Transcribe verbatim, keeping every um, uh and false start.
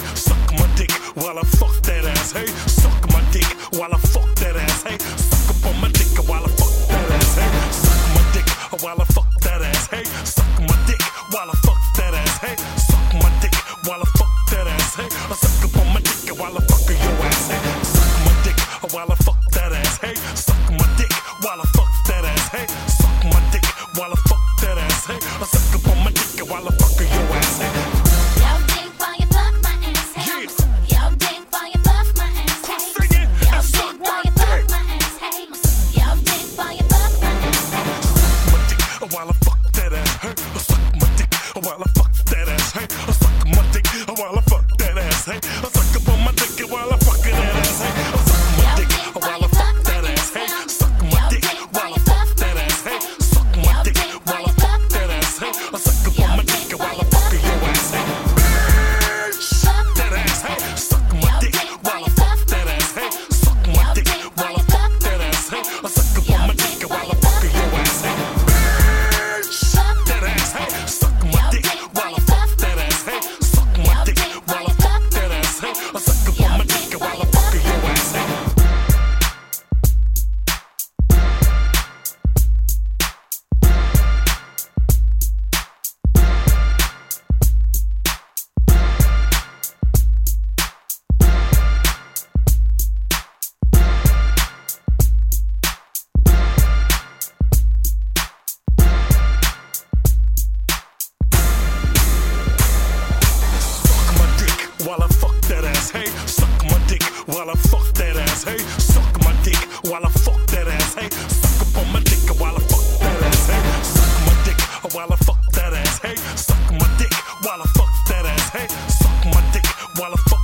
suck my dick while I fuck that ass. Hey, suck my dick while I fuck that ass. Hey, suck up on my dick while I fuck that ass. Hey, suck my dick while I fuck that ass. Hey, suck my dick while I fuck that ass. Hey, suck my dick while I fuck that ass. Hey, I suck up on my dick while I fuck your ass. Hey, suck my dick while I fuck that ass. Hey, suck my dick while I fuck that ass. Hey, suck my dick while I fuck that ass. Hey, I suck up on my dick while I fuck your ass. Hey. Yo dick while you fuck my ass. Hey, yo dick while you fuck my ass. Hey, yo dick while you fuck my ass. Hey, yo dick while you fuck my ass. Suck my dick while I fuck that ass. Hey, I suck my dick while I fuck that ass. Hey, I suck my dick while I fuck that ass. Hey, I suck up on my dick while I fuck that ass. Hey, I suck my dick while I fuck that ass. Hey, suck my dick while I fuck that ass. Hey, suck my dick while I fuck that ass. Hey, I suck up on my dick while I fuck your ass. Hey, bitch, that ass. Hey, suck my dick while I fuck that ass. Hey, suck my dick while I fuck that ass. Hey, I suck up on my dick while I fuck your ass. Hey, bitch, that ass. Hey, suck my dick while I fuck that ass. Hey, suck my dick while I fuck that ass. Hey, I suck up on my dick while I fuck your ass. Hey. While I fuck that ass, hey, suck my dick while I fuck that ass, hey, suck my dick while I fuck that ass, hey, suck up on my dick while I fuck that ass, hey, suck my dick while I fuck that ass, hey, suck my dick while I fuck that ass, hey, suck my dick while I fuck